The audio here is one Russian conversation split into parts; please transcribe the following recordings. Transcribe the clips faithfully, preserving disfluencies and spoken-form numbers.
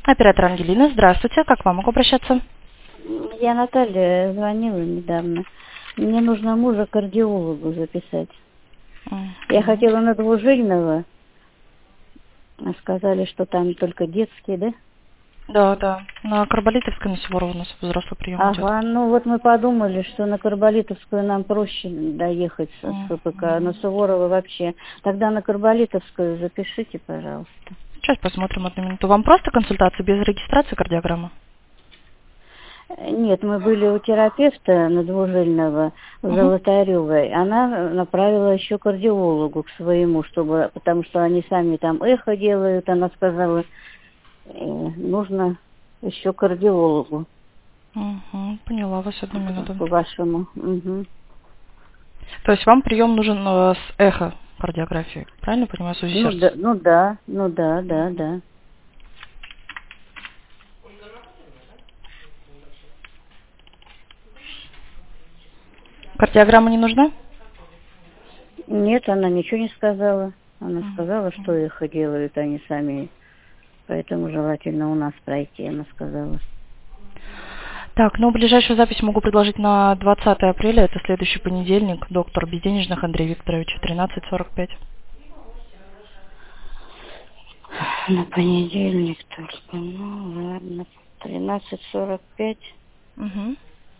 Оператор Ангелина, здравствуйте. Как к вам могу обращаться? Я Наталья звонила недавно. Мне нужно мужа к кардиологу записать. Я Мгм. хотела на двужильного, а сказали, что там только детский, да? Да, да. На Карболитовской, на Суворова у нас взрослый прием идет. Ага, ну вот мы подумали, что на Карболитовскую нам проще доехать с СПК, на Мгм. Суворова вообще. Тогда на Карболитовскую запишите, пожалуйста. Сейчас посмотрим одну минуту. Вам просто консультация без регистрации кардиограммы? Нет, мы были у терапевта на двужильного в Угу. Золотаревой. Она направила еще кардиологу к своему, чтобы, потому что они сами там эхо делают. Она сказала, э, нужно еще кардиологу Угу. Поняла вас, одну минуту. по вашему. Мгм. То есть вам прием нужен э, с эхо кардиографией, правильно понимаю, с УЗИ Ну сердца? да, ну да, ну да, да, да. Кардиограмма не нужна? Нет, она ничего не сказала. Она сказала, что Мгм. эхо делают они сами, поэтому желательно у нас пройти, она сказала. Так, ну ближайшую запись могу предложить на двадцатое апреля, это следующий понедельник, доктор Безденежных Андрей Викторович, тринадцать сорок пять. На понедельник только. Ну, ладно. Тринадцать сорок пять. Угу.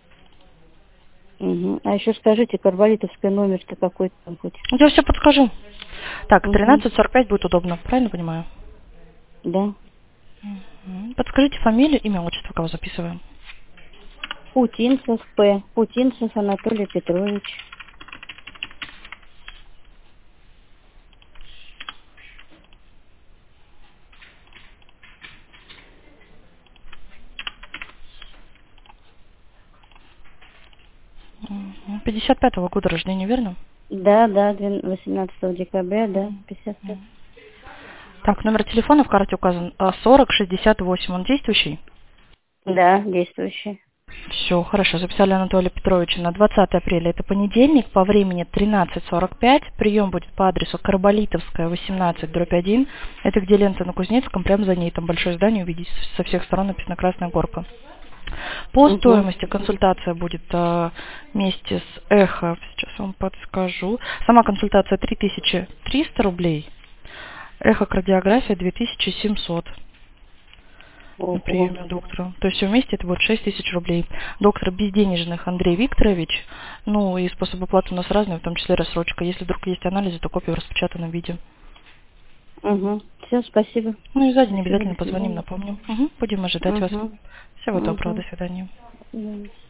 Угу. А еще скажите, Карболитовский номер-то какой там хоть? Я все подскажу. Так, Угу. тринадцать сорок пять будет удобно, правильно понимаю? Да. Мгм. Подскажите фамилию, имя, отчество, кого записываем. Путинцев П. Путинцев Анатолий Петрович. Мгм. пятьдесят пятого года рождения, верно? Да, да, восемнадцатого декабря, да, пятьдесят пять. Так, номер телефона в карте указан а, сорок шестьдесят восемь, он действующий? Да, действующий. Все, хорошо, записали Анатолия Петровича на двадцатое апреля, это понедельник, по времени тринадцать сорок пять, прием будет по адресу Карболитовская, восемнадцать, дробь один, это где лента на Кузнецком, прямо за ней, там большое здание, увидите, со всех сторон написано «Красная горка». По Угу. стоимости консультация будет а, вместе с эхо, сейчас вам подскажу, сама консультация три тысячи триста рублей, эхокардиография две тысячи семьсот. На Ого. приеме доктора. То есть все вместе это будет шесть тысяч рублей. Доктор Безденежных Андрей Викторович. Ну и способ оплаты у нас разные, в том числе рассрочка. Если вдруг есть анализы, то копия в распечатанном виде. Угу. Все, спасибо. Ну и за день Спасибо, обязательно до позвоним, свидания. напомним. Угу, будем ожидать вас. Угу. Всего доброго, Угу. до свидания. До свидания.